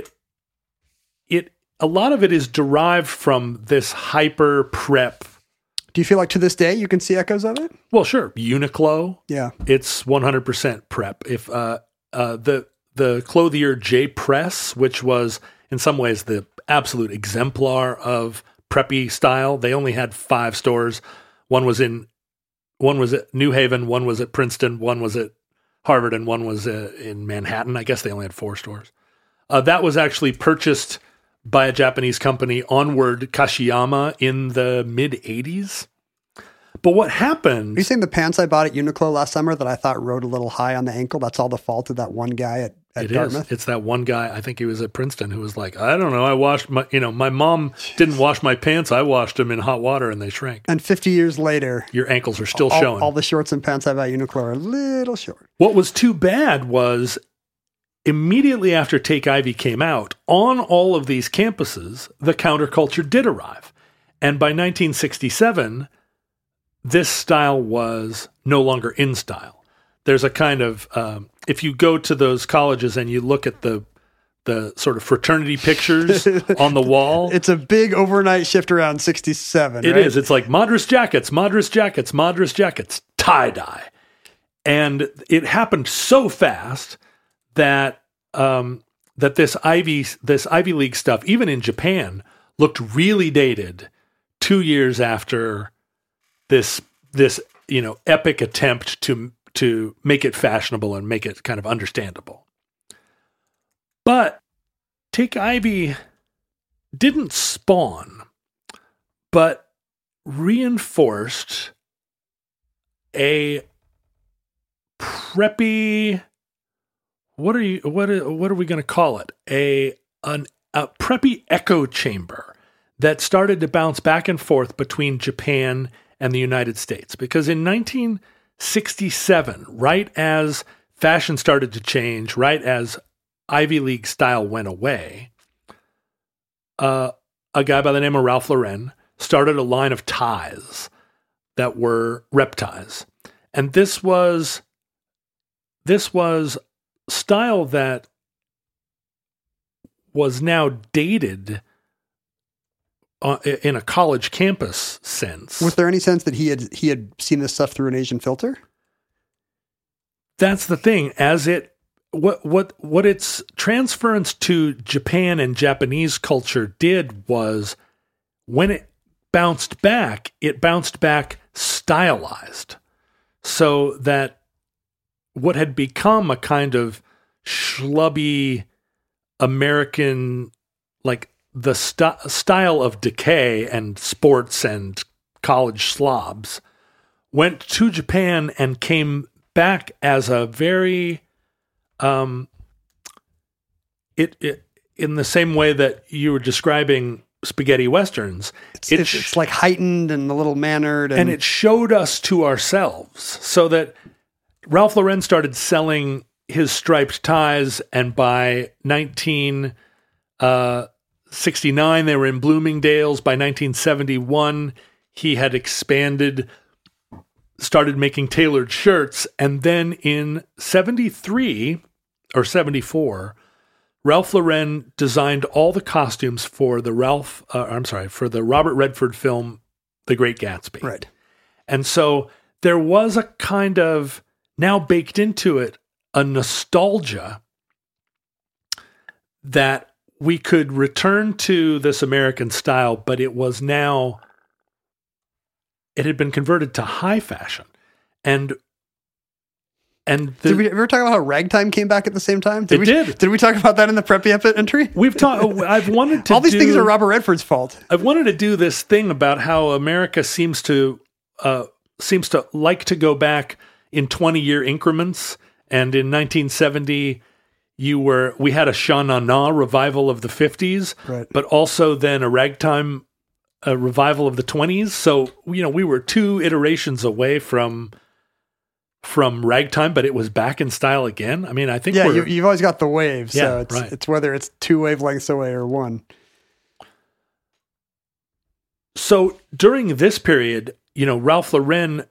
a lot of it is derived from this hyper prep. Do you feel like to this day you can see echoes of it? Well, sure. Uniqlo. Yeah. It's 100% prep. If the clothier J. Press, which was in some ways the absolute exemplar of preppy style, they only had 5 stores. One was at New Haven, one was at Princeton, one was at Harvard, and one was in Manhattan. I guess they only had 4 stores. That was actually purchased by a Japanese company, Onward Kashiyama, in the mid-'80s. But what happened... Are you saying the pants I bought at Uniqlo last summer that I thought rode a little high on the ankle, that's all the fault of that one guy at Dartmouth? It's that one guy, I think he was at Princeton, who was like, I don't know, I washed my mom didn't wash my pants, I washed them in hot water and they shrank. And 50 years later... Your ankles are still showing. All the shorts and pants I bought at Uniqlo are a little short. What was too bad was... Immediately after Take Ivy came out, on all of these campuses, the counterculture did arrive. And by 1967, this style was no longer in style. There's a kind of, if you go to those colleges and you look at the sort of fraternity pictures on the wall. It's a big overnight shift around 67, It right? is. It's like Madras jackets, tie-dye. And it happened so fast that this Ivy League stuff, even in Japan, looked really dated 2 years after this epic attempt to make it fashionable and make it kind of understandable. But Take Ivy didn't spawn, but reinforced a preppy. What are we going to call it? A preppy echo chamber that started to bounce back and forth between Japan and the United States. Because in 1967, right as fashion started to change, right as Ivy League style went away, a guy by the name of Ralph Lauren started a line of ties that were rep ties. And this was style that was now dated in a college campus sense. Was there any sense that he had seen this stuff through an Asian filter? That's the thing. What its transference to Japan and Japanese culture did was, when it bounced back stylized, so that what had become a kind of schlubby American, like the style of decay and sports and college slobs, went to Japan and came back as a very, in the same way that you were describing spaghetti westerns. It's like heightened and a little mannered. And it showed us to ourselves, so that Ralph Lauren started selling his striped ties, and by 1969, they were in Bloomingdale's. By 1971, he had expanded, started making tailored shirts, and then in 73 or 74, Ralph Lauren designed all the costumes for the Robert Redford film, The Great Gatsby. Right. And so there was a kind of, now baked into it, a nostalgia that we could return to this American style, but it had been converted to high fashion. And did we ever talk about how ragtime came back at the same time? Did we talk about that in the Preppy entry? We've talked. I've wanted to. All these things are Robert Redford's fault. I've wanted to do this thing about how America seems to like to go back in 20-year increments. And in 1970, we had a Sha Na Na revival of the 50s, right, but also then a ragtime revival of the 20s. So we were 2 iterations away from ragtime, but it was back in style again. I mean, I think you've always got the wave, so right. It's whether it's 2 wavelengths away or 1. So during this period, Ralph Lauren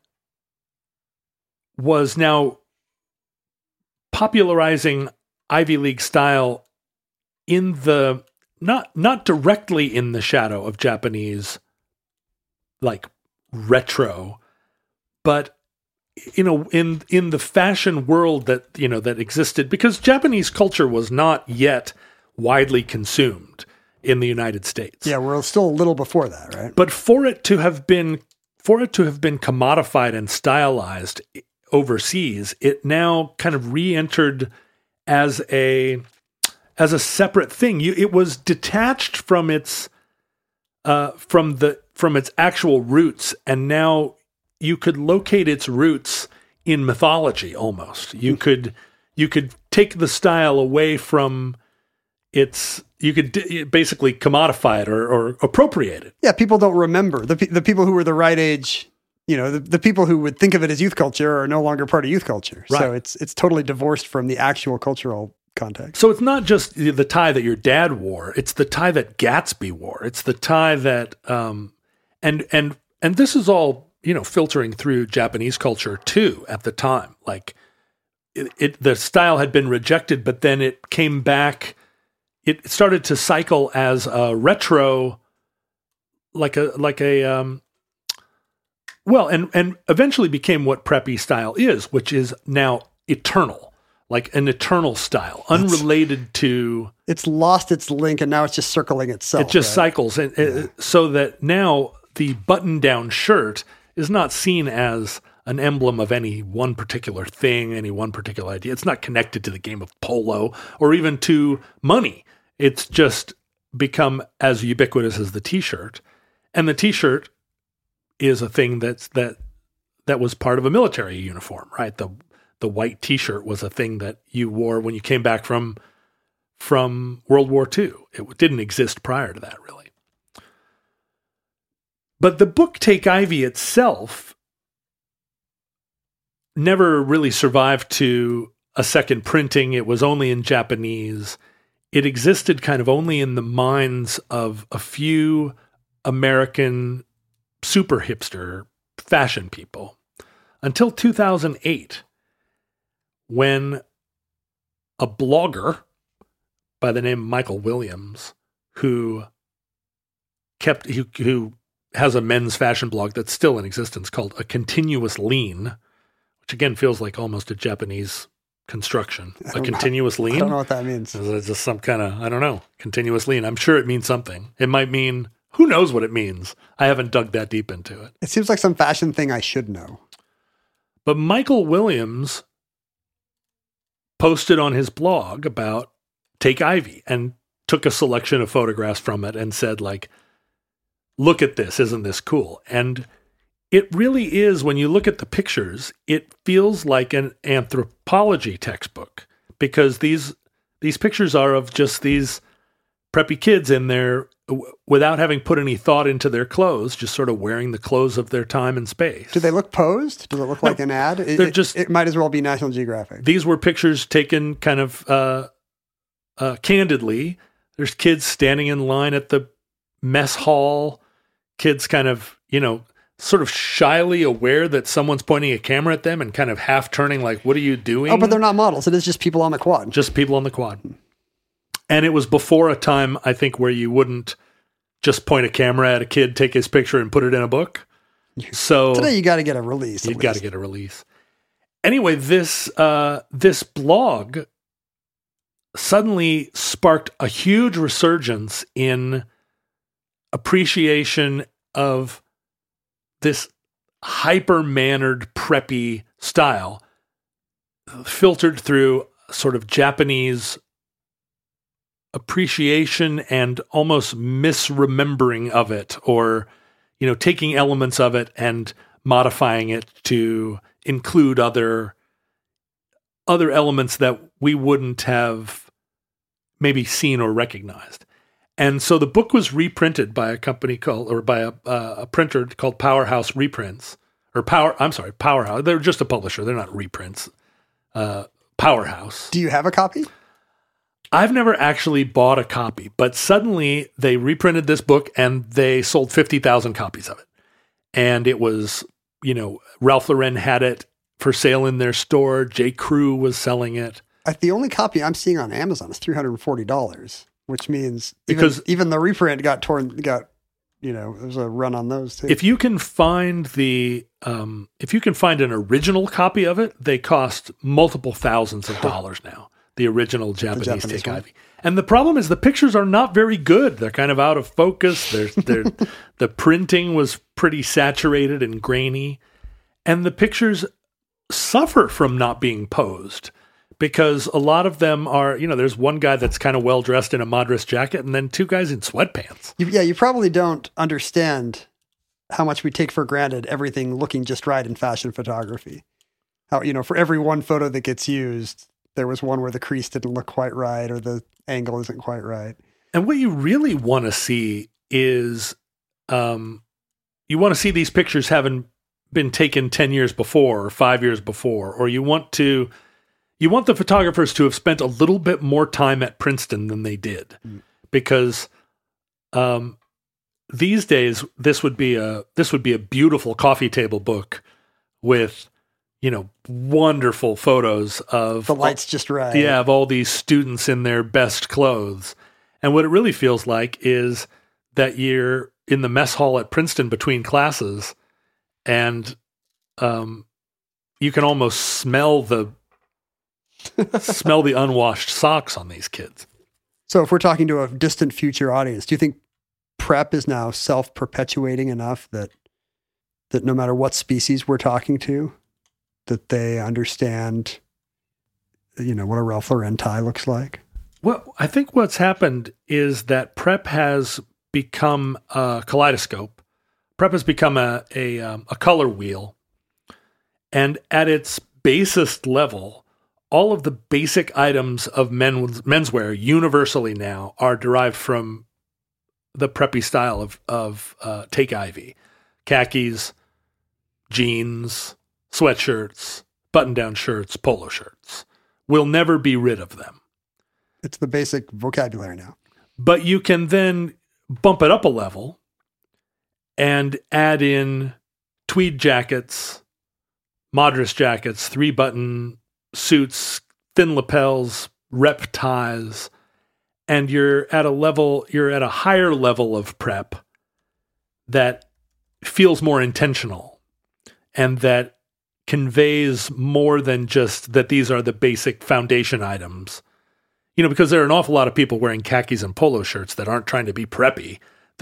was now popularizing Ivy League style in the not directly in the shadow of Japanese like retro, but in the fashion world that that existed, because Japanese culture was not yet widely consumed in the United States. Yeah, we're still a little before that, right? But for it to have been commodified and stylized overseas, it now kind of re-entered as a separate thing. It was detached from its actual roots, and now you could locate its roots in mythology almost. You could take the style away from its. You could basically commodify it or appropriate it. Yeah, people don't remember. The people who were the right age, the people who would think of it as youth culture are no longer part of youth culture. Right. So it's totally divorced from the actual cultural context. So it's not just the tie that your dad wore; it's the tie that Gatsby wore. It's the tie that and this is all filtering through Japanese culture too at the time. Like the style had been rejected, but then it came back. It started to cycle as a retro, and eventually became what preppy style is, which is now eternal, like an eternal style, unrelated to. It's lost its link, and now it's just circling itself. It just cycles, and so that now the button-down shirt is not seen as an emblem of any one particular thing, any one particular idea. It's not connected to the game of polo or even to money. It's just become as ubiquitous as the T-shirt. And the T-shirt is a thing that was part of a military uniform, right? The white T-shirt was a thing that you wore when you came back from World War II. It didn't exist prior to that, really. But the book Take Ivy itself never really survived to a second printing. It was only in Japanese. It existed kind of only in the minds of a few American super hipster fashion people until 2008, when a blogger by the name of Michael Williams, who has a men's fashion blog that's still in existence called A Continuous Lean, which again feels like almost a Japanese construction. A continuous lean? I don't know what that means. It's just some kind of, I don't know, continuous lean. I'm sure it means something. It might mean, who knows what it means? I haven't dug that deep into it. It seems like some fashion thing I should know. But Michael Williams posted on his blog about Take Ivy and took a selection of photographs from it and said, like, look at this, isn't this cool? And it really is, when you look at the pictures, it feels like an anthropology textbook, because these pictures are of just these preppy kids in there without having put any thought into their clothes, just sort of wearing the clothes of their time and space. Do they look posed? Does it look like an ad? It might as well be National Geographic. These were pictures taken kind of candidly. There's kids standing in line at the mess hall, kids kind of, sort of shyly aware that someone's pointing a camera at them and kind of half turning like, what are you doing? Oh, but they're not models. It is just people on the quad. Just people on the quad. And it was before a time, I think, where you wouldn't just point a camera at a kid, take his picture, and put it in a book. So today you got to get a release. You've got to get a release. anyway, this blog suddenly sparked a huge resurgence in appreciation of this hyper-mannered, preppy style, filtered through sort of Japanese appreciation and almost misremembering of it, or, taking elements of it and modifying it to include other elements that we wouldn't have maybe seen or recognized. And so the book was reprinted by a company by a printer called Powerhouse Reprints, Powerhouse. They're just a publisher. They're not reprints. Powerhouse. Do you have a copy? I've never actually bought a copy, but suddenly they reprinted this book and they sold 50,000 copies of it. And it was, Ralph Lauren had it for sale in their store. J. Crew was selling it. The only copy I'm seeing on Amazon is $340, which means even the reprint got there's a run on those too. If you can find an original copy of it, they cost multiple thousands of dollars now. The original Japanese Take Ivy. And the problem is the pictures are not very good. They're kind of out of focus. The printing was pretty saturated and grainy. And the pictures suffer from not being posed because a lot of them are, there's one guy that's kind of well dressed in a Madras jacket and then two guys in sweatpants. You probably don't understand how much we take for granted everything looking just right in fashion photography. How, for every one photo that gets used, there was one where the crease didn't look quite right or the angle isn't quite right. And what you really want to see is you want to see these pictures having been taken 10 years before or 5 years before, or you want the photographers to have spent a little bit more time at Princeton than they did. Because these days this would be a beautiful coffee table book with wonderful photos of the lights just right. Yeah, of all these students in their best clothes. And what it really feels like is that you're in the mess hall at Princeton between classes, and you can almost smell the unwashed socks on these kids. So if we're talking to a distant future audience, do you think prep is now self-perpetuating enough that no matter what species we're talking to, that they understand, what a Ralph Lauren tie looks like? Well, I think what's happened is that prep has become a kaleidoscope. Prep has become a color wheel. And at its basest level, all of the basic items of menswear universally now are derived from the preppy style of Take Ivy. Khakis, jeans, sweatshirts, button-down shirts, polo shirts. We'll never be rid of them. It's the basic vocabulary now. But you can then bump it up a level and add in tweed jackets, Madras jackets, 3-button suits, thin lapels, rep ties, and you're at a higher level of prep that feels more intentional and that conveys more than just that these are the basic foundation items. Because there are an awful lot of people wearing khakis and polo shirts that aren't trying to be preppy.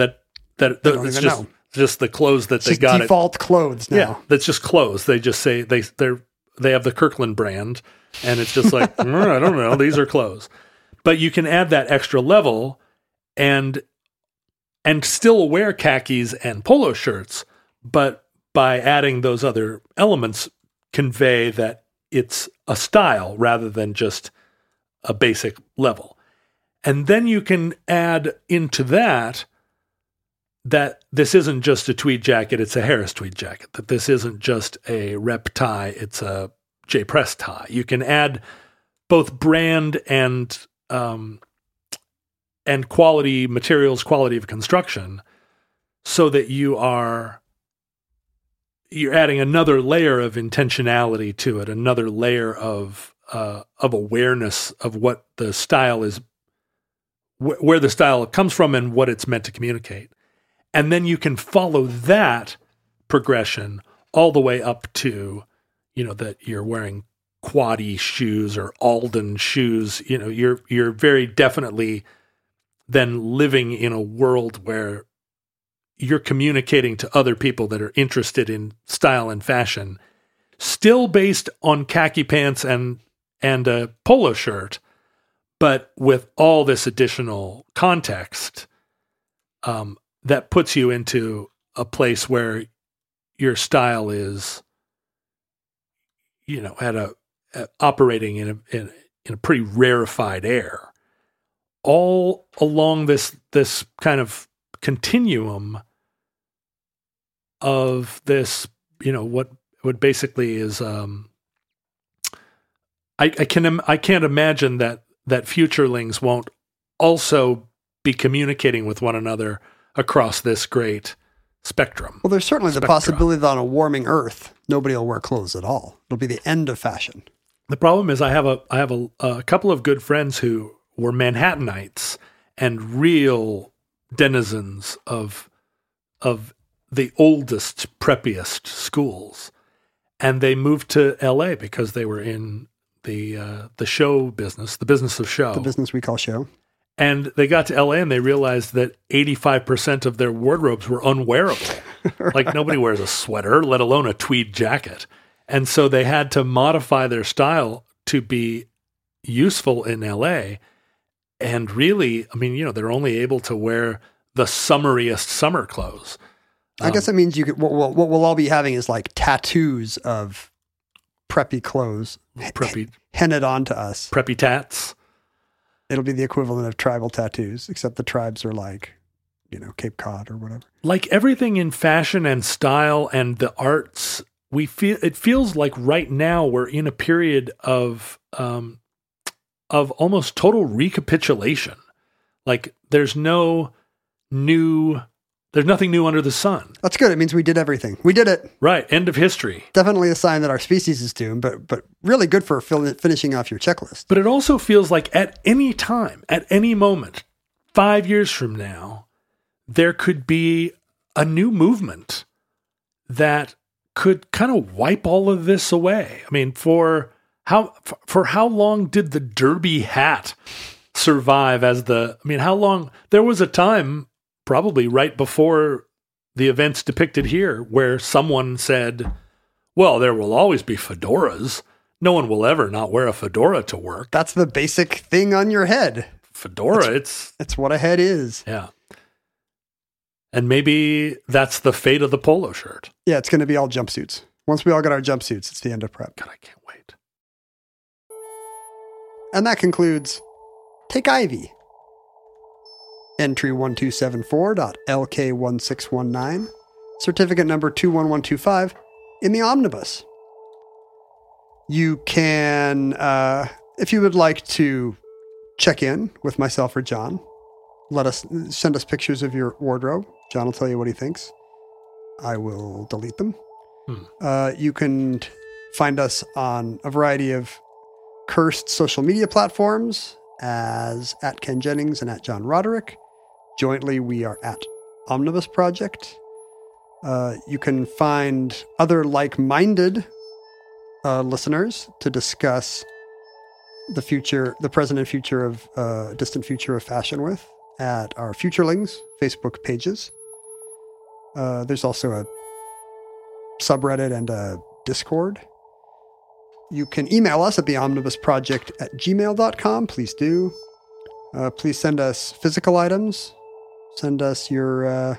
It's just the clothes that they got. Default clothes now. Yeah, that's just clothes. They just say they have the Kirkland brand, and it's just like I don't know. These are clothes, but you can add that extra level, and still wear khakis and polo shirts, but by adding those other elements, convey that it's a style rather than just a basic level. And then you can add into that this isn't just a tweed jacket, it's a Harris tweed jacket. That this isn't just a rep tie, it's a J. Press tie. You can add both brand and quality materials, quality of construction, so that you're adding another layer of intentionality to it, another layer of awareness of what the style is, where the style comes from and what it's meant to communicate. And then you can follow that progression all the way up to, that you're wearing Quaddy shoes or Alden shoes. You're very definitely then living in a world where you're communicating to other people that are interested in style and fashion, still based on khaki pants and a polo shirt, but with all this additional context that puts you into a place where your style is, operating in a pretty rarefied air, all along this kind of continuum of this, what basically is. I can't imagine that futurelings won't also be communicating with one another across this great spectrum. Well, there's certainly the possibility that on a warming Earth, nobody will wear clothes at all. It'll be the end of fashion. The problem is I have a couple of good friends who were Manhattanites and real denizens of the oldest, preppiest schools. And they moved to LA because they were in the show business, the business of show. The business we call show. And they got to LA and they realized that 85% of their wardrobes were unwearable. Right. Like nobody wears a sweater, let alone a tweed jacket. And so they had to modify their style to be useful in LA. And really, they're only able to wear the summariest summer clothes. I guess that means you could. What we'll all be having is like tattoos of preppy clothes, hennaed onto us. Preppy tats. It'll be the equivalent of tribal tattoos, except the tribes are like, Cape Cod or whatever. Like everything in fashion and style and the arts, it feels like right now we're in a period of almost total recapitulation. Like there's nothing new under the sun. That's good. It means we did everything. We did it. Right. End of history. Definitely a sign that our species is doomed, but really good for finishing off your checklist. But it also feels like at any time, at any moment, 5 years from now, there could be a new movement that could kind of wipe all of this away. For how long did the derby hat survive as how long? There was a time, probably right before the events depicted here, where someone said, well, there will always be fedoras. No one will ever not wear a fedora to work. That's the basic thing on your head. Fedora, it's what a head is. Yeah. And maybe that's the fate of the polo shirt. Yeah, it's going to be all jumpsuits. Once we all get our jumpsuits, it's the end of prep. God, I can't wait. And that concludes Take Ivy. Entry 1274.LK1619, certificate number 21125 in the omnibus. You can, if you would like to check in with myself or John, send us pictures of your wardrobe. John will tell you what he thinks. I will delete them. You can find us on a variety of cursed social media platforms as at Ken Jennings and at John Roderick. Jointly, we are at Omnibus Project. You can find other like-minded listeners to discuss the present and future of distant future of fashion with at our Futurelings Facebook pages. There's also a subreddit and a Discord. You can email us at theomnibusproject@gmail.com. Please do. Please send us physical items. Send us your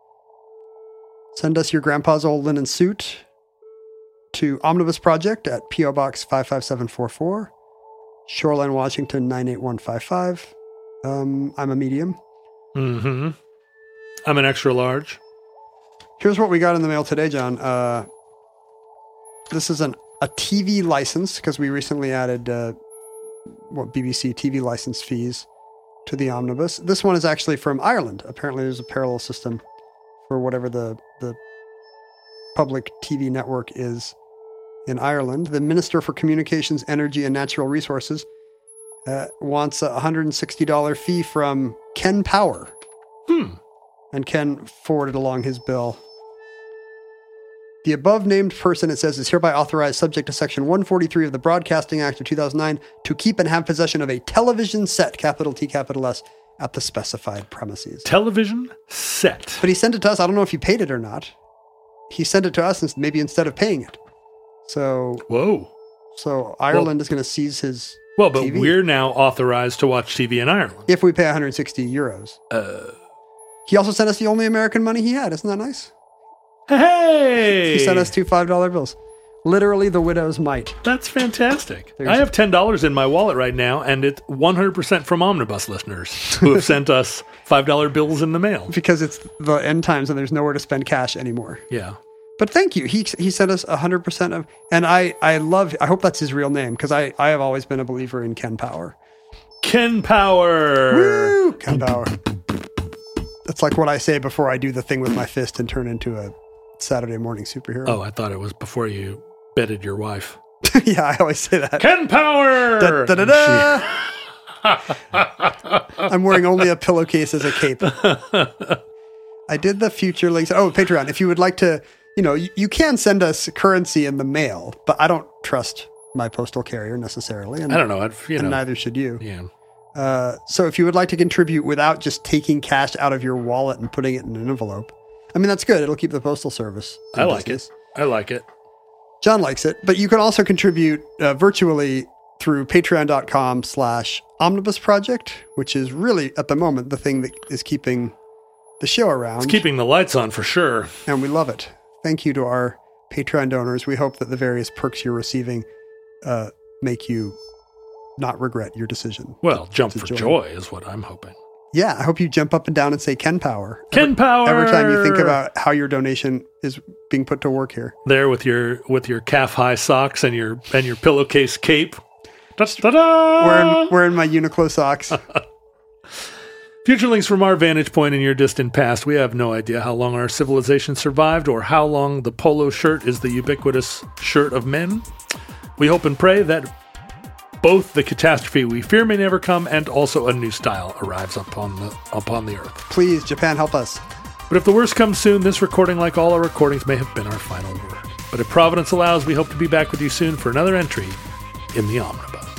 grandpa's old linen suit to Omnibus Project at P.O. Box 55744, Shoreline, Washington 98155. I'm a medium. Mm-hmm. I'm an extra large. Here's what we got in the mail today, John. This is a TV license, because we recently added BBC TV license fees to the omnibus. This one is actually from Ireland. Apparently there's a parallel system for whatever the public TV network is in Ireland. The Minister for Communications, Energy and Natural Resources wants a $160 fee from Ken Power. And Ken forwarded along his bill. The above named person, it says, is hereby authorized subject to Section 143 of the Broadcasting Act of 2009 to keep and have possession of a television set, capital T, capital S, at the specified premises. Television set. But he sent it to us. I don't know if he paid it or not. He sent it to us maybe instead of paying it. So, Whoa. So Ireland is going to seize his Well, but TV. we're now authorized to watch TV in Ireland. If we pay 160 euros. He also sent us the only American money he had. Isn't that nice? Hey! He sent us 2 $5 bills. Literally the widow's mite. That's fantastic. I have $10 in my wallet right now, and it's 100% from Omnibus listeners who have sent us $5 bills in the mail. Because it's the end times and there's nowhere to spend cash anymore. Yeah. But thank you. He sent us 100% of, and I hope that's his real name, because I have always been a believer in Ken Power. Ken Power! Woo! Ken Power. That's like what I say before I do the thing with my fist and turn into a Saturday morning superhero. Oh, I thought it was before you bedded your wife. Yeah, I always say that. Ken Power! Da, da, da, da. I'm wearing only a pillowcase as a cape. I did the future links. Oh, Patreon. If you would like to, you can send us currency in the mail, but I don't trust my postal carrier necessarily. And, I don't know. and neither should you. Yeah. So if you would like to contribute without just taking cash out of your wallet and putting it in an envelope, I mean, that's good. It'll keep the postal service. I like it. I like it. John likes it. But you can also contribute virtually through patreon.com/omnibus project, which is really, at the moment, the thing that is keeping the show around. It's keeping the lights on for sure. And we love it. Thank you to our Patreon donors. We hope that the various perks you're receiving make you not regret your decision. Well, jump for joy is what I'm hoping. Yeah, I hope you jump up and down and say Ken Power. Ken Power! Every time you think about how your donation is being put to work here. There with your calf high socks and your pillowcase cape. Da-da-da! Wearing my Uniqlo socks. Future links from our vantage point in your distant past. We have no idea how long our civilization survived or how long the polo shirt is the ubiquitous shirt of men. We hope and pray that both the catastrophe we fear may never come and also a new style arrives upon the earth. Please, Japan, help us. But if the worst comes soon, this recording, like all our recordings, may have been our final word. But if Providence allows, we hope to be back with you soon for another entry in the Omnibus.